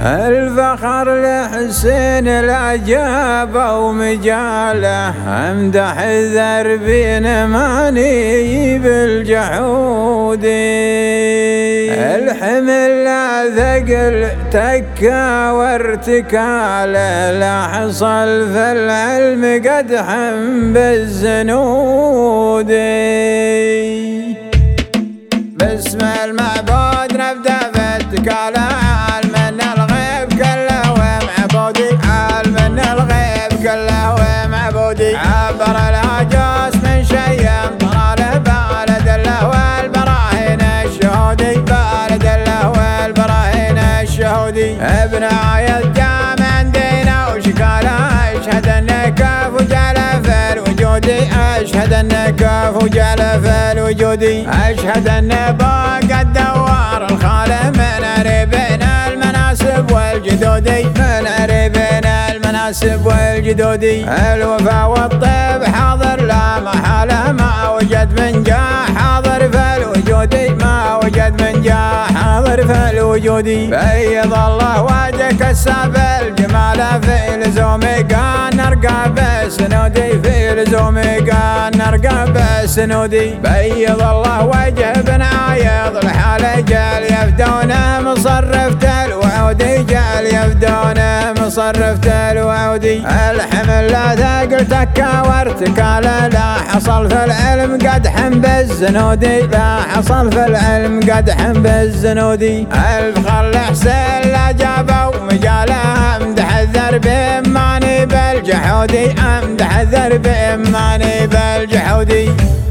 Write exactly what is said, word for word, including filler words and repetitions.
الفخر لحسين العجابة ومجاله امدح الذربين ماني بالجحودي. الحمل لا ثقل تكا وارتكاله لا حصل في العلم قدحا بالزنودي. باسم المعبود نبدأ في اتكاله عالم ان الغيب كله ومعبودي، عالم ان الغيب كله ومعبودي. عبر الهجوس من شيء طراله بالد الله والبراهين الشهودي، بالد الله والبراهين الشهودي. ابن عايد جامع دينا وشكاله اشهد انه كاف وجعل في الوجود، اشهد انه كاف وجعل في الوجود. اشهد انه باق الدوار الخالق من ريبين المناسب والجدودي، من ريبين المناسب والجدودي. الوفا والطيب حاضر لا محاله ما وجد من جاه حاضر في الوجود، ما وجد من جاه حاضر في الوجود. بيض الله وجهك السابل جماله في لزومي قان نرقى بسنودي، في لزومي قان نرقى بسنودي. بيض الله وجه ابن عايض الحالة جال يفدونه مصرف الوعودي، جال يفدونه مصرف الوعودي. الحمل لا ثقل تكا وارتكاله لا حصل في العلم قدح بالزنودي، لا حصل في العلم قدح بالزنودي. الفخر لحسين لا جابه ومجاله امدح الذرب ماني بالجحودي، امدح الذرب ماني بالجحودي.